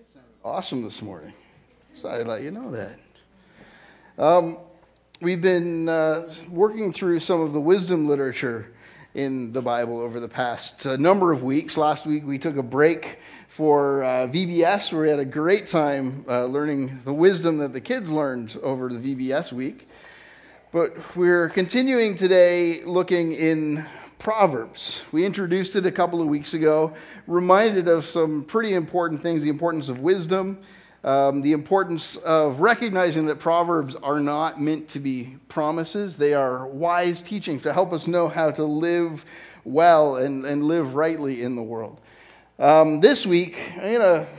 Awesome this morning. So I'd let you know that. Um, we've been working through some of the wisdom literature in the Bible over the past number of weeks. Last week we took a break for VBS, where we had a great time learning the wisdom that the kids learned over the VBS week. But we're continuing today looking in Proverbs. We introduced it a couple of weeks ago, reminded of some pretty important things: the importance of wisdom, the importance of recognizing that Proverbs are not meant to be promises. They are wise teaching to help us know how to live well and live rightly in the world. This week, the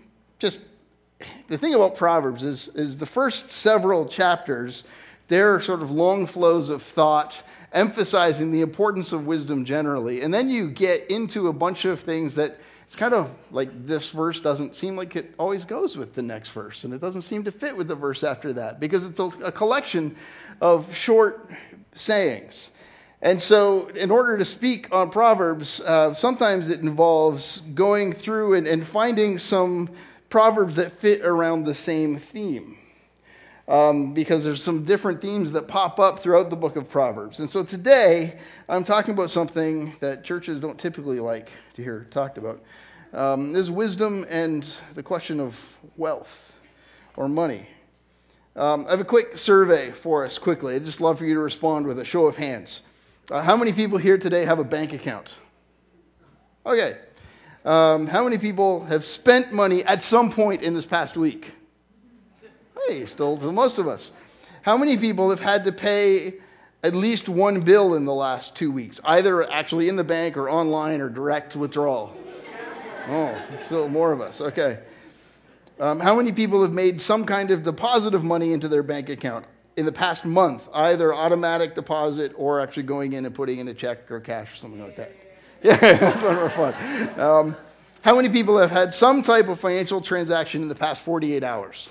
thing about Proverbs is the first several chapters, they're sort of long flows of thought, emphasizing the importance of wisdom generally. And then you get into a bunch of things that it's kind of like this verse doesn't seem like it always goes with the next verse, and it doesn't seem to fit with the verse after that, because it's a collection of short sayings. And so in order to speak on Proverbs, sometimes it involves going through and finding some Proverbs that fit around the same theme. Because there's some different themes that pop up throughout the book of Proverbs. And so today, I'm talking about something that churches don't typically like to hear talked about. This is wisdom and the question of wealth or money. I have a quick survey for us quickly. I'd just love for you to respond with a show of hands. How many people here today have a bank account? Okay. How many people have spent money at some point in this past week? Hey, still to most of us. How many people have had to pay at least one bill in the last 2 weeks, either actually in the bank or online or direct withdrawal? Oh, still more of us. Okay. How many people have made some kind of deposit of money into their bank account in the past month, either automatic deposit or actually going in and putting in a check or cash or something like that? Yeah, that's one more fun. How many people have had some type of financial transaction in the past 48 hours?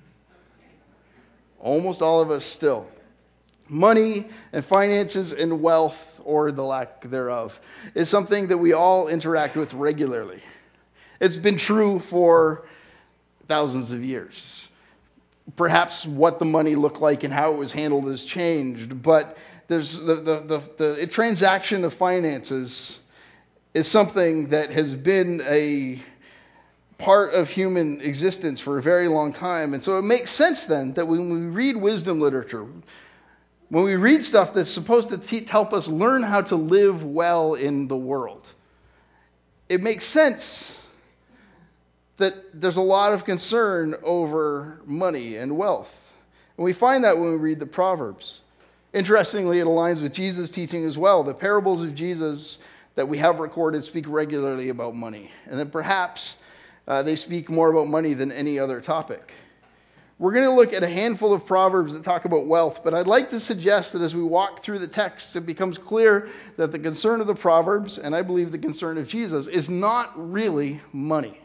Almost all of us still. Money and finances and wealth, or the lack thereof, is something that we all interact with regularly. It's been true for thousands of years. Perhaps what the money looked like and how it was handled has changed, but there's the transaction of finances is something that has been a part of human existence for a very long time. And so it makes sense then that when we read wisdom literature, when we read stuff that's supposed to help us learn how to live well in the world, it makes sense that there's a lot of concern over money and wealth. And we find that when we read the Proverbs. Interestingly, it aligns with Jesus' teaching as well. The parables of Jesus that we have recorded speak regularly about money. And then perhaps they speak more about money than any other topic. We're going to look at a handful of Proverbs that talk about wealth, but I'd like to suggest that as we walk through the text, it becomes clear that the concern of the Proverbs, and I believe the concern of Jesus, is not really money.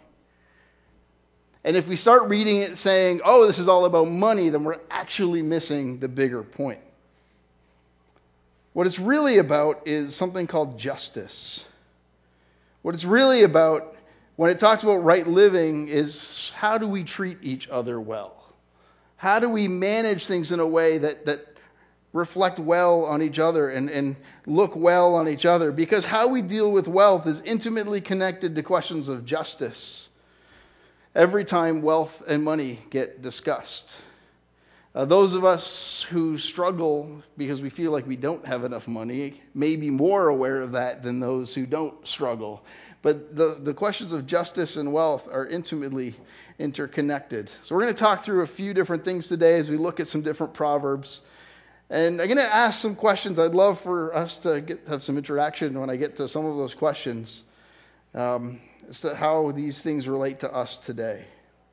And if we start reading it saying, oh, this is all about money, then we're actually missing the bigger point. What it's really about is something called justice. What it's really about when it talks about right living is how do we treat each other well? How do we manage things in a way that reflect well on each other and look well on each other? Because how we deal with wealth is intimately connected to questions of justice. Every time wealth and money get discussed, those of us who struggle because we feel like we don't have enough money may be more aware of that than those who don't struggle. But the questions of justice and wealth are intimately interconnected. So we're going to talk through a few different things today as we look at some different Proverbs. And I'm going to ask some questions. I'd love for us to have some interaction when I get to some of those questions as to how these things relate to us today.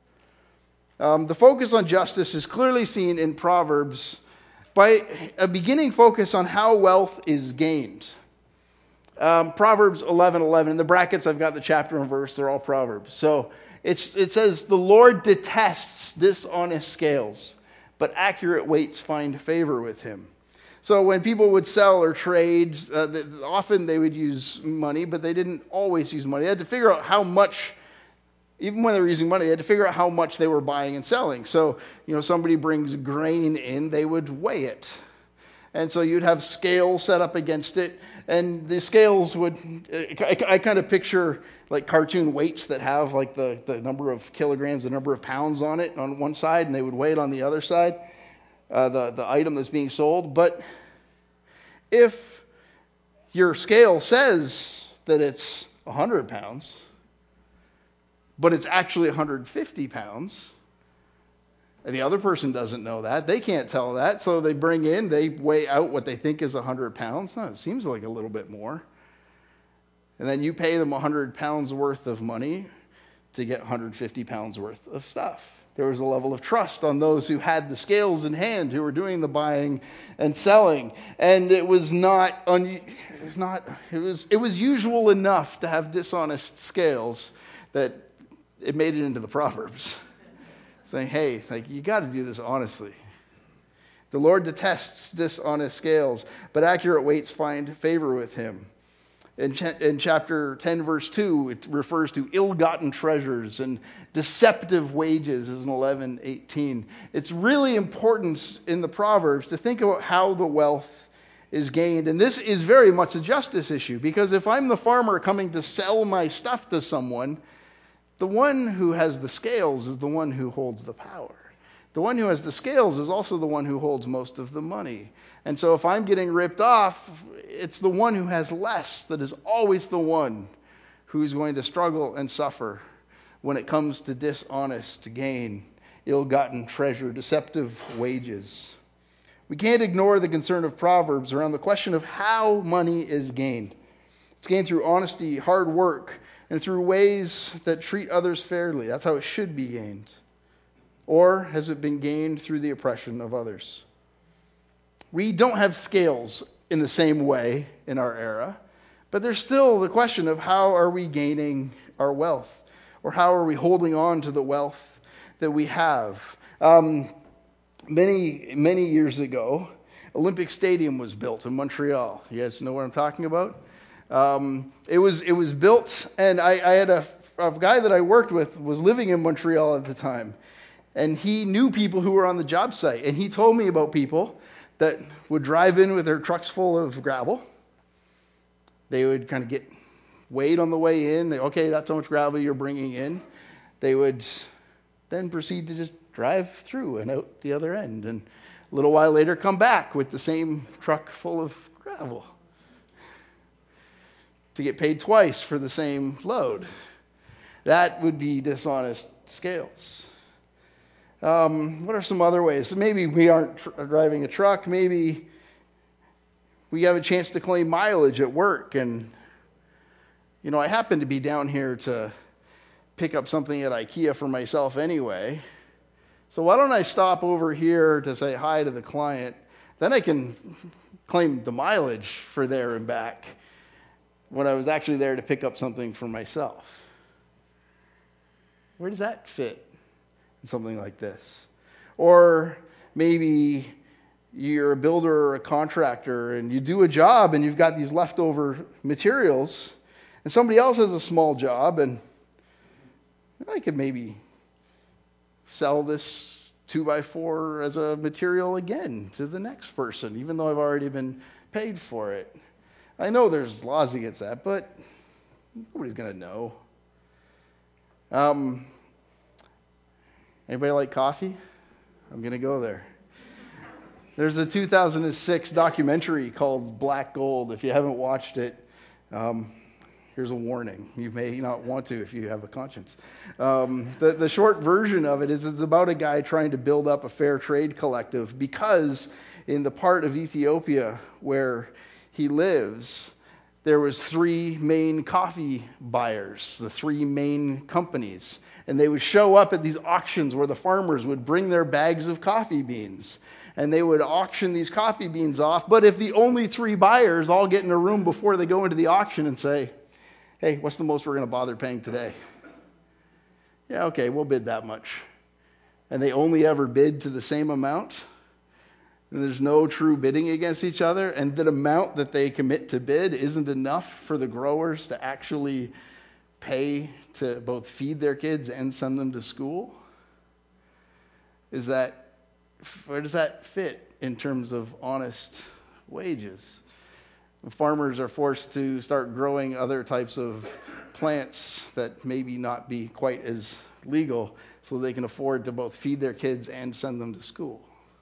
The focus on justice is clearly seen in Proverbs by a beginning focus on how wealth is gained. Proverbs 11:11. In the brackets, I've got the chapter and verse. They're all Proverbs. So it says, "The Lord detests dishonest scales, but accurate weights find favor with him." So when people would sell or trade, often they would use money, but they didn't always use money. They had to figure out how much even when they were using money, they had to figure out how much they were buying and selling. So, somebody brings grain in, they would weigh it. And so you'd have scales set up against it, and the scales would, I kind of picture like cartoon weights that have like the number of kilograms, the number of pounds on it on one side, and they would weigh it on the other side, the item that's being sold. But if your scale says that it's 100 pounds, but it's actually 150 pounds, and the other person doesn't know that, they can't tell that, so they weigh out what they think is 100 pounds. No, it seems like a little bit more. And then you pay them 100 pounds worth of money to get 150 pounds worth of stuff. There was a level of trust on those who had the scales in hand, who were doing the buying and selling. And it was it was usual enough to have dishonest scales that it made it into the Proverbs. Saying, hey, you got to do this honestly. The Lord detests dishonest scales, but accurate weights find favor with him. In chapter 10, verse 2, it refers to ill-gotten treasures and deceptive wages, as in 11:18. It's really important in the Proverbs to think about how the wealth is gained. And this is very much a justice issue, because if I'm the farmer coming to sell my stuff to someone, the one who has the scales is the one who holds the power. The one who has the scales is also the one who holds most of the money. And so if I'm getting ripped off, it's the one who has less that is always the one who's going to struggle and suffer when it comes to dishonest gain, ill-gotten treasure, deceptive wages. We can't ignore the concern of Proverbs around the question of how money is gained. It's gained through honesty, hard work, and through ways that treat others fairly. That's how it should be gained. Or has it been gained through the oppression of others? We don't have scales in the same way in our era, but there's still the question of how are we gaining our wealth? Or how are we holding on to the wealth that we have? Many years ago, Olympic Stadium was built in Montreal. You guys know what I'm talking about? It was built, and I had a guy that I worked with was living in Montreal at the time, and he knew people who were on the job site, and he told me about people that would drive in with their trucks full of gravel. They would kind of get weighed on the way in. Okay, that's how much gravel you're bringing in. They would then proceed to just drive through and out the other end, and a little while later come back with the same truck full of gravel to get paid twice for the same load. That would be dishonest scales. What are some other ways? Maybe we aren't driving a truck. Maybe we have a chance to claim mileage at work. And, I happen to be down here to pick up something at IKEA for myself anyway. So why don't I stop over here to say hi to the client? Then I can claim the mileage for there and back when I was actually there to pick up something for myself. Where does that fit in something like this? Or maybe you're a builder or a contractor and you do a job and you've got these leftover materials, and somebody else has a small job, and I could maybe sell this 2x4 as a material again to the next person, even though I've already been paid for it. I know there's laws against that, but nobody's going to know. Anybody like coffee? I'm going to go there. There's a 2006 documentary called Black Gold. If you haven't watched it, here's a warning. You may not want to if you have a conscience. The short version of it is it's about a guy trying to build up a fair trade collective, because in the part of Ethiopia where he lives, there was three main coffee buyers, the three main companies. And they would show up at these auctions where the farmers would bring their bags of coffee beans. And they would auction these coffee beans off. But if the only three buyers all get in a room before they go into the auction and say, hey, what's the most we're going to bother paying today? Yeah, okay, we'll bid that much. And they only ever bid to the same amount. And there's no true bidding against each other, and the amount that they commit to bid isn't enough for the growers to actually pay to both feed their kids and send them to school? Where does that fit in terms of honest wages? Farmers are forced to start growing other types of plants that maybe not be quite as legal so they can afford to both feed their kids and send them to school.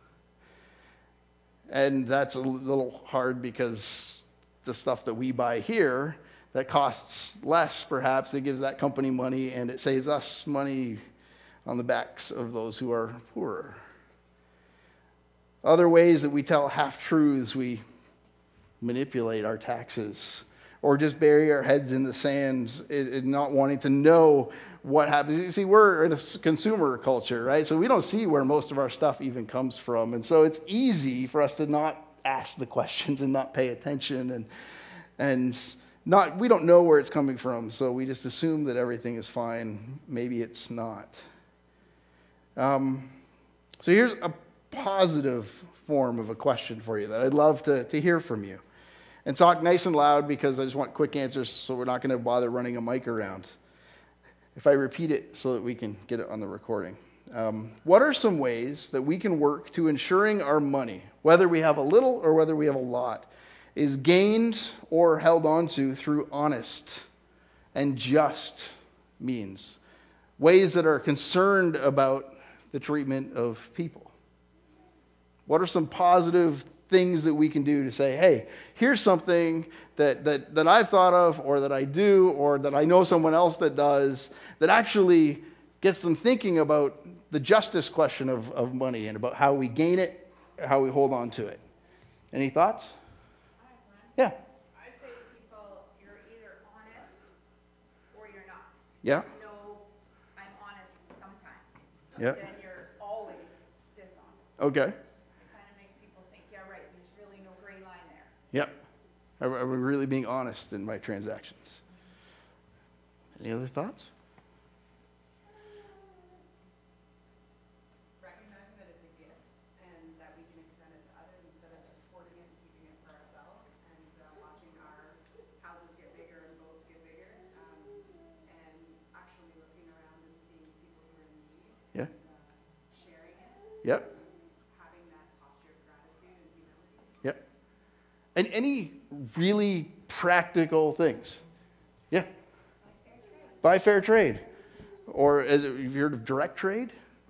And that's a little hard because the stuff that we buy here that costs less, perhaps, it gives that company money and it saves us money on the backs of those who are poorer. Other ways that we tell half-truths, we manipulate our taxes, or just bury our heads in the sand and not wanting to know what happens. You see, we're in a consumer culture, right? So we don't see where most of our stuff even comes from. And so it's easy for us to not ask the questions and not pay attention and we don't know where it's coming from. So we just assume that everything is fine. Maybe it's not. So here's a positive form of a question for you that I'd love to hear from you. And talk nice and loud because I just want quick answers, so we're not going to bother running a mic around. If I repeat it so that we can get it on the recording. What are some ways that we can work to ensuring our money, whether we have a little or whether we have a lot, is gained or held onto through honest and just means? Ways that are concerned about the treatment of people. What are some positive things that we can do to say, hey, here's something that I've thought of or that I do or that I know someone else that does that actually gets them thinking about the justice question of money and about how we gain it, how we hold on to it. Any thoughts? Yeah. I say to people, you're either honest or you're not. Yeah. No, I'm honest sometimes. Yeah. Then you're always dishonest. Okay. It kind of makes people think, yeah, right, there's really no gray line there. Yep. Are we really being honest in my transactions? Any other thoughts? Recognizing that it's a gift and that we can extend it to others instead of just hoarding it and keeping it for ourselves and watching our houses get bigger and boats get bigger and actually looking around and seeing people who are in need Yeah. and sharing it. Yep. Having that posture of gratitude and humility. Yep. And any really practical things? Yeah. Buy fair trade. Or have you heard of direct trade?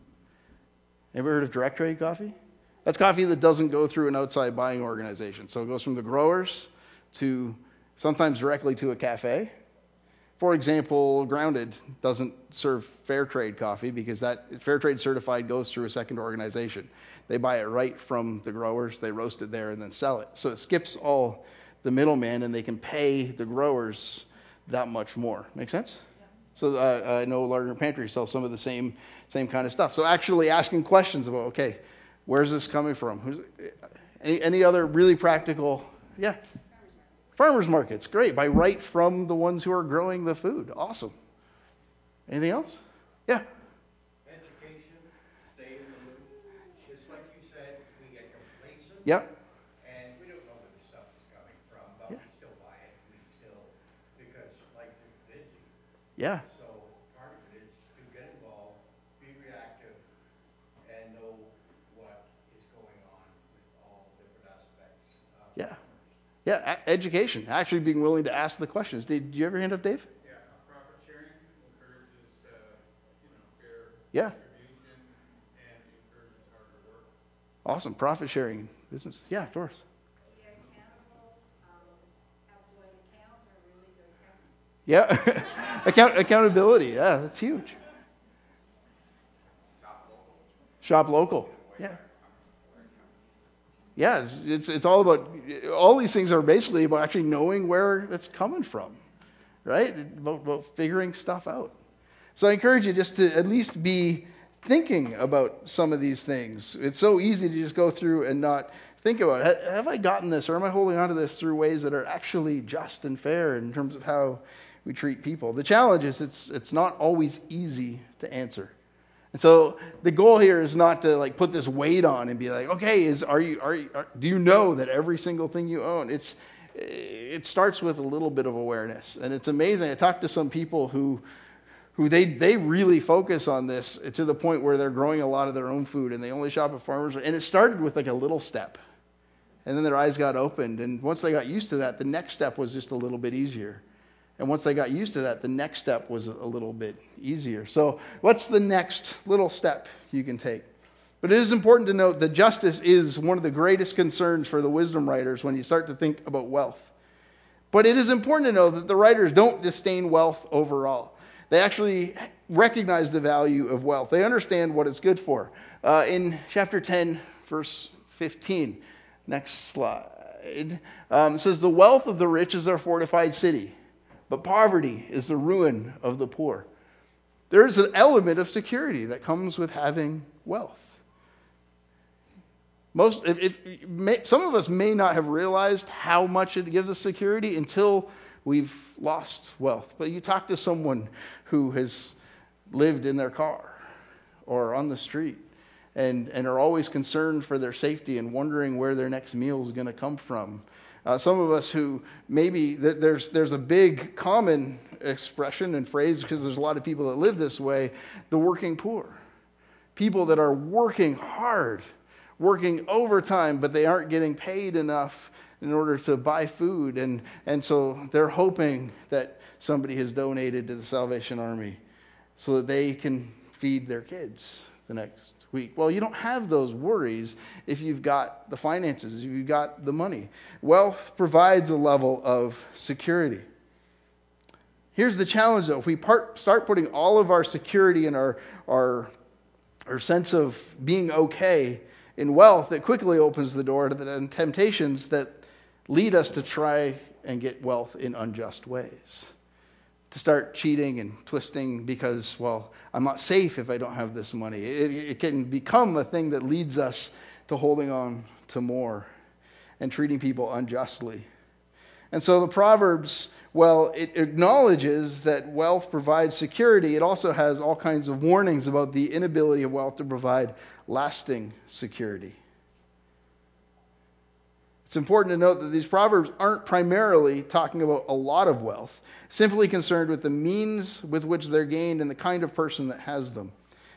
Ever heard of direct trade coffee? That's coffee that doesn't go through an outside buying organization. So it goes from the growers to sometimes directly to a cafe. For example, Grounded doesn't serve fair trade coffee because that fair trade certified goes through a second organization. They buy it right from the growers, they roast it there and then sell it. So it skips all the middleman and they can pay the growers that much more. Make sense? Yeah. So I know Lardner Pantry sells some of the same kind of stuff. So actually asking questions about, okay, where's this coming from? Any other really practical? Yeah. Farmers markets, great. Buy right from the ones who are growing the food. Awesome. Anything else? Yeah. Education, stay in the loop. Just like you said, we get complacent. Yep. And we don't know where the stuff is coming from, but we still buy it. Because life is busy. Yeah. So part of it is to get involved, be reactive, and know what is going on with all different aspects of Yeah. commerce. Yeah, education. Actually being willing to ask the questions. Did you ever hand up, Dave? Yeah, profit sharing encourages, fair Yeah. distribution and encourages harder work. Awesome. Profit sharing business. Yeah, Doris. Be accountable, have joint accounts are really good accounts. Yeah. Accountability. Yeah, that's huge. Shop local. Yeah. Yeah, it's all about, all these things are basically about actually knowing where it's coming from, right? About figuring stuff out. So I encourage you just to at least be thinking about some of these things. It's so easy to just go through and not think about it. Have I gotten this, or am I holding on to this through ways that are actually just and fair in terms of how we treat people? The challenge is it's not always easy to answer. And so the goal here is not to put this weight on and be like, okay, do you know that every single thing you own? it starts with a little bit of awareness. And it's amazing. I talked to some people who they really focus on this to the point where they're growing a lot of their own food and they only shop at farmers. And it started with like a little step. And then their eyes got opened. And once they got used to that, the next step was just a little bit easier. And once they got used to that, the next step was a little bit easier. So what's the next little step you can take? But it is important to note that justice is one of the greatest concerns for the wisdom writers when you start to think about wealth. But it is important to know that the writers don't disdain wealth overall. They actually recognize the value of wealth. They understand what it's good for. In chapter 10, verse 15, next slide, it says, "The wealth of the rich is their fortified city, but poverty is the ruin of the poor." There is an element of security that comes with having wealth. Some of us may not have realized how much it gives us security until we've lost wealth. But you talk to someone who has lived in their car or on the street and are always concerned for their safety and wondering where their next meal is going to come from. Some of us who maybe there's a big common expression and phrase, because there's a lot of people that live this way, the working poor. People that are working hard, working overtime, but they aren't getting paid enough in order to buy food. And so they're hoping that somebody has donated to the Salvation Army so that they can feed their kids the next week. Well, you don't have those worries if you've got the finances, if you've got the money. Wealth provides a level of security. Here's the challenge, though. If we start putting all of our security and our sense of being okay in wealth, it quickly opens the door to the temptations that lead us to try and get wealth in unjust ways. To start cheating and twisting because, well, I'm not safe if I don't have this money. It can become a thing that leads us to holding on to more and treating people unjustly. And so the Proverbs, well, it acknowledges that wealth provides security. It also has all kinds of warnings about the inability of wealth to provide lasting security. It's important to note that these Proverbs aren't primarily talking about a lot of wealth, simply concerned with the means with which they're gained and the kind of person that has them.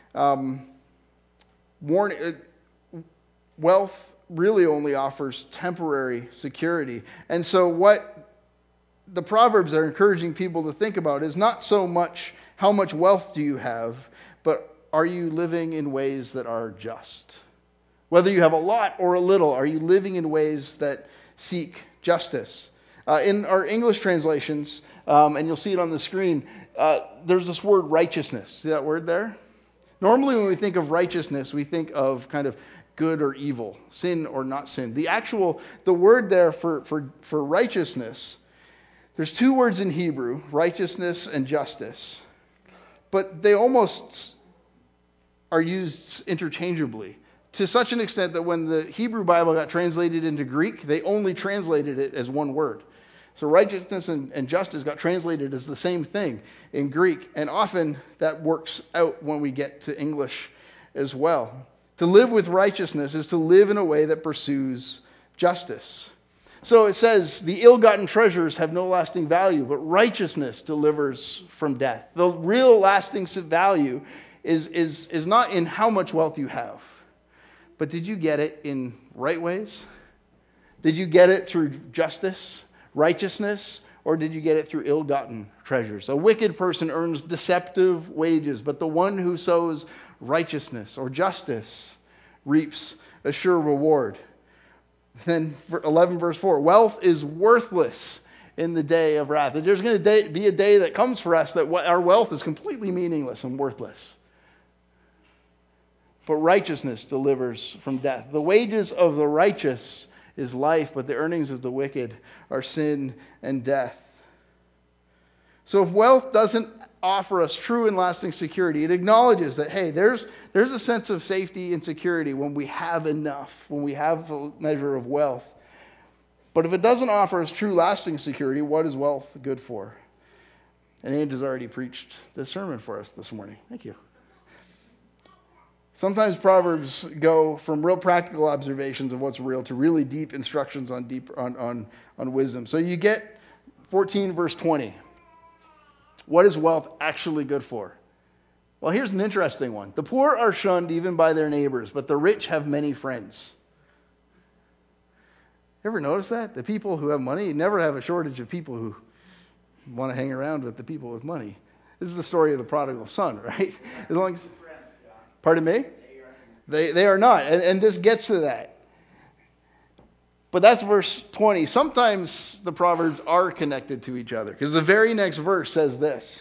Wealth really only offers temporary security. And so what the Proverbs are encouraging people to think about is not so much how much wealth do you have, but are you living in ways that are just? Whether you have a lot or a little, are you living in ways that seek justice? In our English translations, and you'll see it on the screen, there's this word righteousness. See that word there? Normally when we think of righteousness, we think of kind of good or evil, sin or not sin. The word there for righteousness, there's two words in Hebrew, righteousness and justice. But they almost are used interchangeably, to such an extent that when the Hebrew Bible got translated into Greek, they only translated it as one word. So righteousness and justice got translated as the same thing in Greek. And often that works out when we get to English as well. To live with righteousness is to live in a way that pursues justice. So it says, the ill-gotten treasures have no lasting value, but righteousness delivers from death. The real lasting value is not in how much wealth you have, but did you get it in right ways? Did you get it through justice, righteousness, or did you get it through ill-gotten treasures? A wicked person earns deceptive wages, but the one who sows righteousness or justice reaps a sure reward. Then 11 verse 4, wealth is worthless in the day of wrath. There's going to be a day that comes for us that our wealth is completely meaningless and worthless. But righteousness delivers from death. The wages of the righteous is life, but the earnings of the wicked are sin and death. So if wealth doesn't offer us true and lasting security, it acknowledges that, hey, there's a sense of safety and security when we have enough, when we have a measure of wealth. But if it doesn't offer us true lasting security, what is wealth good for? And Ange has already preached this sermon for us this morning. Thank you. Sometimes Proverbs go from real practical observations of what's real to really deep instructions on wisdom. So you get 14 verse 20. What is wealth actually good for? Well, here's an interesting one. The poor are shunned even by their neighbors, but the rich have many friends. Ever notice that? The people who have money never have a shortage of people who want to hang around with the people with money. This is the story of the prodigal son, right? As long as, pardon me? They are not. And this gets to that. But that's verse 20. Sometimes the Proverbs are connected to each other, because the very next verse says this.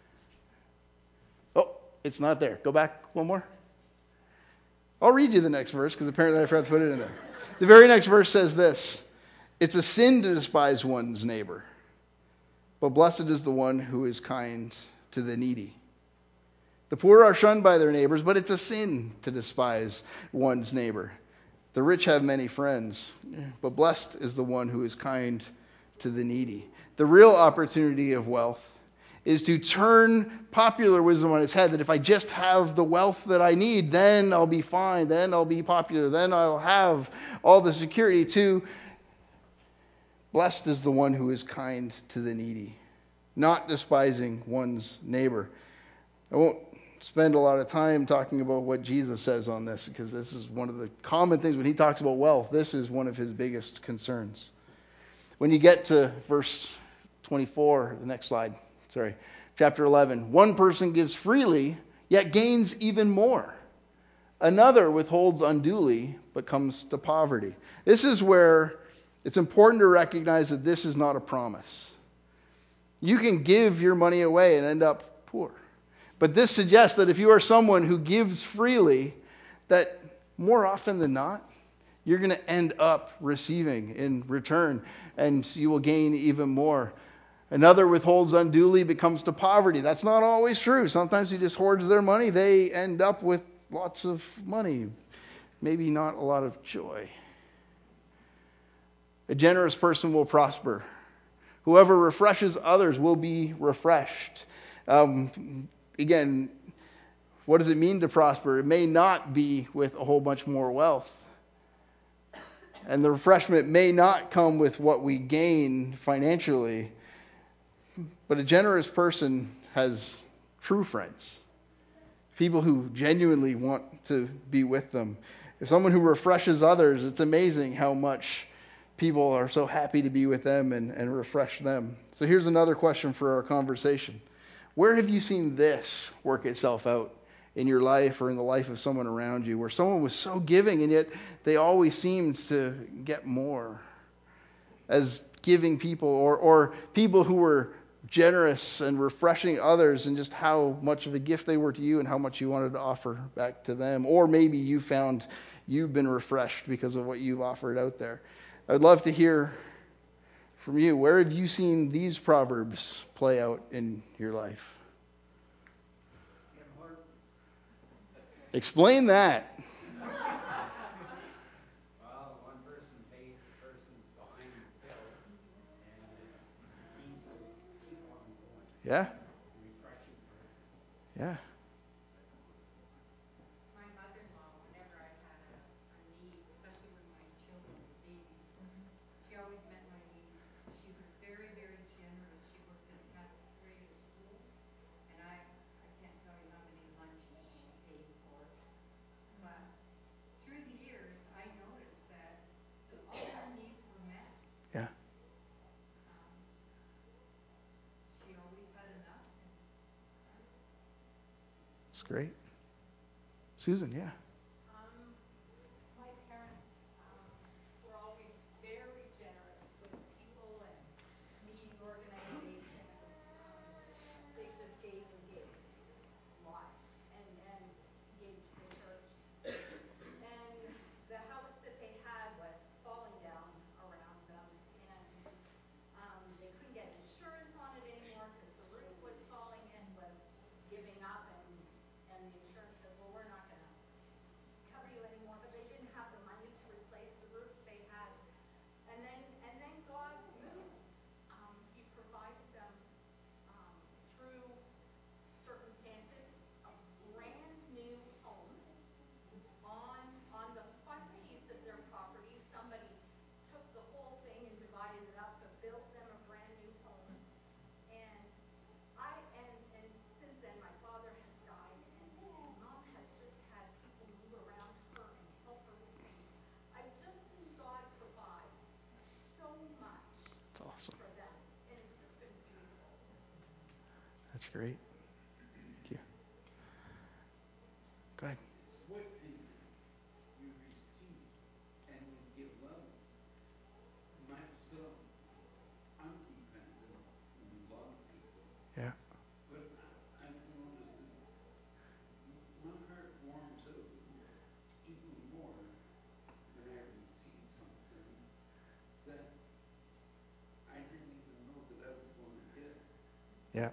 Oh, it's not there. Go back one more. I'll read you the next verse, because apparently I forgot to put it in there. The very next verse says this. It's a sin to despise one's neighbor, but blessed is the one who is kind to the needy. The poor are shunned by their neighbors, but it's a sin to despise one's neighbor. The rich have many friends, but blessed is the one who is kind to the needy. The real opportunity of wealth is to turn popular wisdom on its head, that if I just have the wealth that I need, then I'll be fine, then I'll be popular, then I'll have all the security, to blessed is the one who is kind to the needy, not despising one's neighbor. I won't spend a lot of time talking about what Jesus says on this, because this is one of the common things when he talks about wealth. This is one of his biggest concerns. When you get to verse 24, the next slide, chapter 11, one person gives freely, yet gains even more. Another withholds unduly, but comes to poverty. This is where it's important to recognize that this is not a promise. You can give your money away and end up poor. But this suggests that if you are someone who gives freely, that more often than not, you're going to end up receiving in return, and you will gain even more. Another withholds unduly, becomes to poverty. That's not always true. Sometimes he just hoards their money. They end up with lots of money, maybe not a lot of joy. A generous person will prosper. Whoever refreshes others will be refreshed. Again, what does it mean to prosper? It may not be with a whole bunch more wealth. And the refreshment may not come with what we gain financially. But a generous person has true friends. People who genuinely want to be with them. If someone who refreshes others, it's amazing how much people are so happy to be with them and refresh them. So here's another question for our conversation. Where have you seen this work itself out in your life or in the life of someone around you, where someone was so giving and yet they always seemed to get more? As giving people, or people who were generous and refreshing others, and just how much of a gift they were to you and how much you wanted to offer back to them. Or maybe you found you've been refreshed because of what you've offered out there. I'd love to hear from you. Where have you seen these proverbs play out in your life? Explain that. Well, one person pays the person's behind the bill, and it seems to keep on going. Yeah? Refreshing for her. Yeah. My mother-in-law, whenever I had a need, especially when my children were babies, she always met my needs. She was very, very generous. She worked in a cafeteria school, and I can't tell you how many lunches she paid for. But through the years, I noticed that all her needs were met. Yeah. Um, she always had enough. It's great. Susan, yeah. My parents were always very generous with people and needy organizations. They just gave and gave lots and gave to the church. And the house that they had was falling down around them, and they couldn't get insurance on it anymore because the roof was falling in, was giving up, and the insurance said, well, we're not going to That's great. Thank you. Go ahead. What is it you receive and you give love? Myself, I'm dependent on a lot of people, Yeah. but I've noticed that my heart warms out even more when I receive something that I didn't even know that I was going to get. Yeah.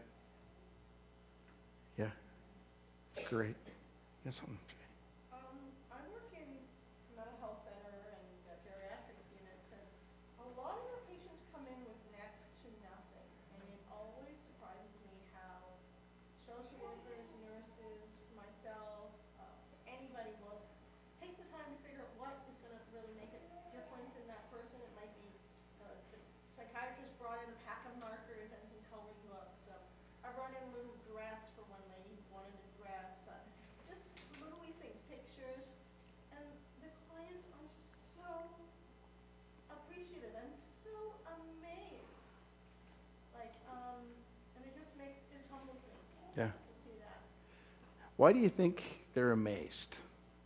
Yeah. It's great. Yes, something. I work in a mental health center and geriatrics units, and a lot of our patients come in with next to nothing, and it always surprises me how social workers, nurses, myself, anybody will take the time to figure out what is going to really make a difference in that person. It might be the psychiatrist brought in a pack of markers and some coloring books. I brought in a little dress for one lady who wanted a dress. Just little wee things, pictures. And the clients are so appreciative and so amazed. And it humbles me Yeah. to see that. Why do you think they're amazed?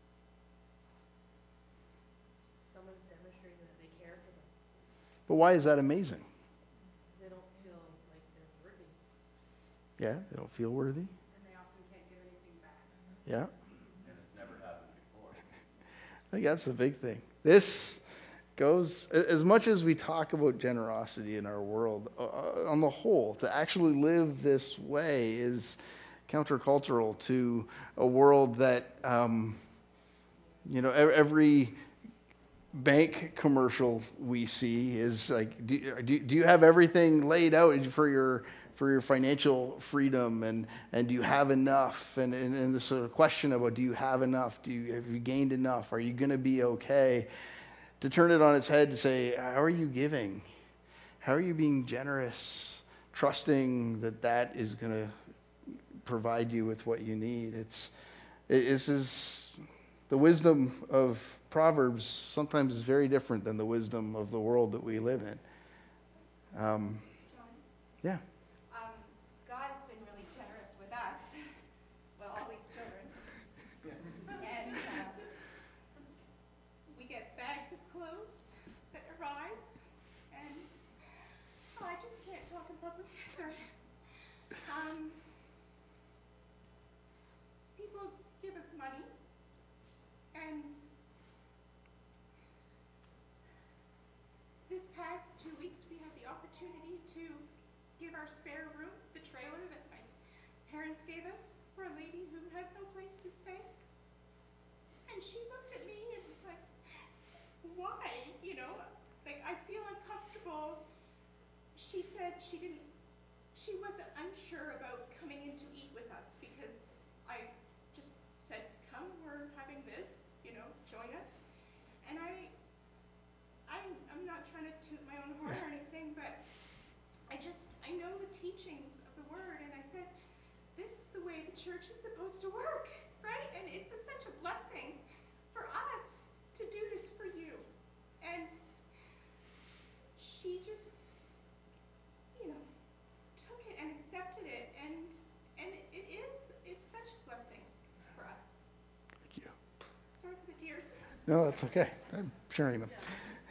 Someone's demonstrating that they care for them But why is that amazing? because they don't feel like they're worthy. Yeah, they don't feel worthy. And they often can't give anything back. Yeah. And it's never happened before. I think that's the big thing. This goes, as much as we talk about generosity in our world, on the whole, to actually live this way is countercultural to a world that, every bank commercial we see is like, do you have everything laid out for your financial freedom, and do you have enough, and this sort of question about, do you have enough, have you gained enough, are you going to be okay, to turn it on its head to say, how are you giving, how are you being generous, trusting that is going to provide you with what you need. This is the wisdom of Proverbs sometimes is very different than the wisdom of the world that we live in. John? Yeah. God has been really generous with us. Well, all these children. And we get bags of clothes that arrive. And I just can't talk in public. Sorry. People give us money. And this past 2 weeks, we had the opportunity to give our spare room, the trailer that my parents gave us, for a lady who had no place to stay. And she looked at me and was like, why? I feel uncomfortable. She said she wasn't unsure about coming in to eat with us because I just said, come, we're having this, join us. And I'm not trying to toot my own horn or anything, but I know the teachings of the Word, and I said, this is the way the church is supposed to work, right? And it's such a blessing for us to do this for you. And she just, took it and accepted it, and it's such a blessing for us. Thank you. Sorry for the tears. No, that's okay. I'm sharing them.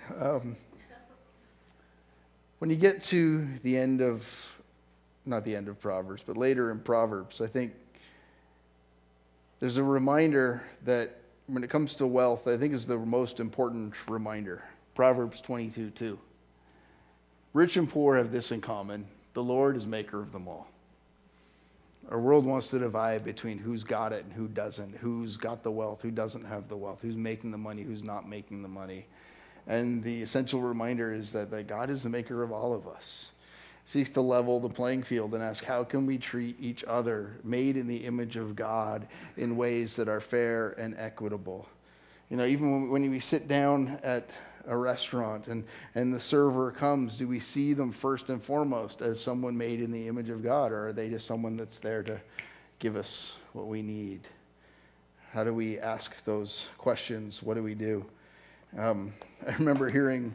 When you get to the end of, not the end of Proverbs, but later in Proverbs, I think there's a reminder that when it comes to wealth, I think is the most important reminder. Proverbs 22:2. Rich and poor have this in common: the Lord is maker of them all. Our world wants to divide between who's got it and who doesn't, who's got the wealth, who doesn't have the wealth, who's making the money, who's not making the money. And the essential reminder is that God is the maker of all of us. Seeks to level the playing field and ask, how can we treat each other, made in the image of God, in ways that are fair and equitable? Even when we sit down at a restaurant and the server comes, do we see them first and foremost as someone made in the image of God, or are they just someone that's there to give us what we need? How do we ask those questions? What do we do? I remember hearing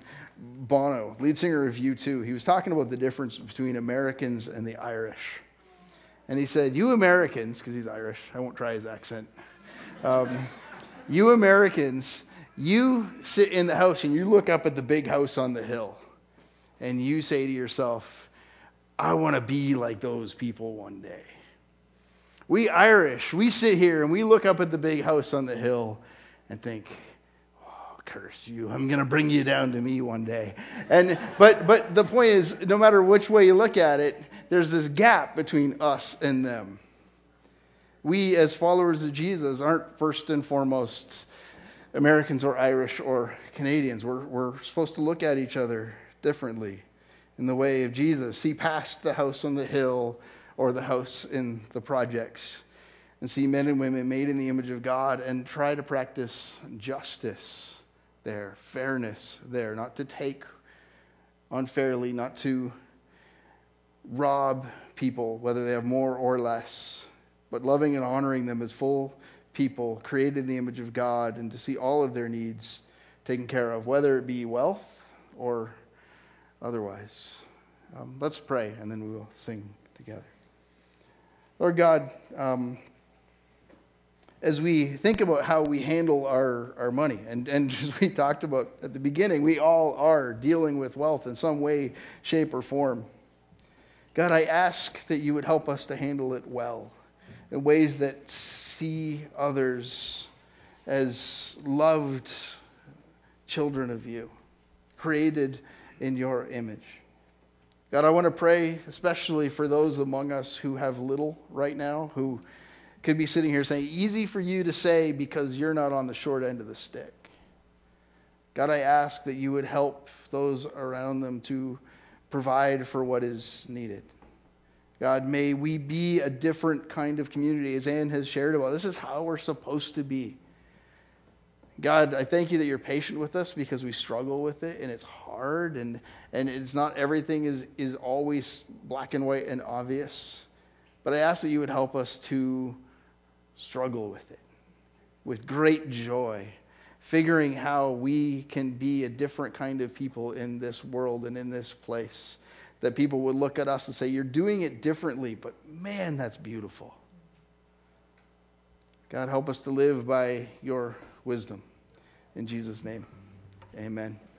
Bono, lead singer of U2, he was talking about the difference between Americans and the Irish. And he said, you Americans, because he's Irish, I won't try his accent. You Americans, you sit in the house and you look up at the big house on the hill. And you say to yourself, I want to be like those people one day. We Irish, we sit here and we look up at the big house on the hill and think, oh, curse you, I'm going to bring you down to me one day. But the point is, no matter which way you look at it, there's this gap between us and them. We, as followers of Jesus, aren't first and foremost Americans or Irish or Canadians. We're supposed to look at each other differently in the way of Jesus. See past the house on the hill or the house in the projects and see men and women made in the image of God and try to practice justice there, fairness there, not to take unfairly, not to rob people, whether they have more or less, but loving and honoring them as full people created in the image of God, and to see all of their needs taken care of, whether it be wealth or otherwise. Let's pray, and then we will sing together. Lord God, as we think about how we handle our money, and as we talked about at the beginning, we all are dealing with wealth in some way, shape, or form. God, I ask that you would help us to handle it well, in ways that see others as loved children of you, created in your image. God, I want to pray especially for those among us who have little right now, who could be sitting here saying, easy for you to say because you're not on the short end of the stick. God, I ask that you would help those around them to provide for what is needed. God, may we be a different kind of community, as Ann has shared about. This is how we're supposed to be. God, I thank you that you're patient with us because we struggle with it and it's hard and it's not everything is always black and white and obvious. But I ask that you would help us to struggle with it with great joy, figuring how we can be a different kind of people in this world and in this place. That people would look at us and say, you're doing it differently, but man, that's beautiful. God, help us to live by your wisdom. In Jesus' name, amen.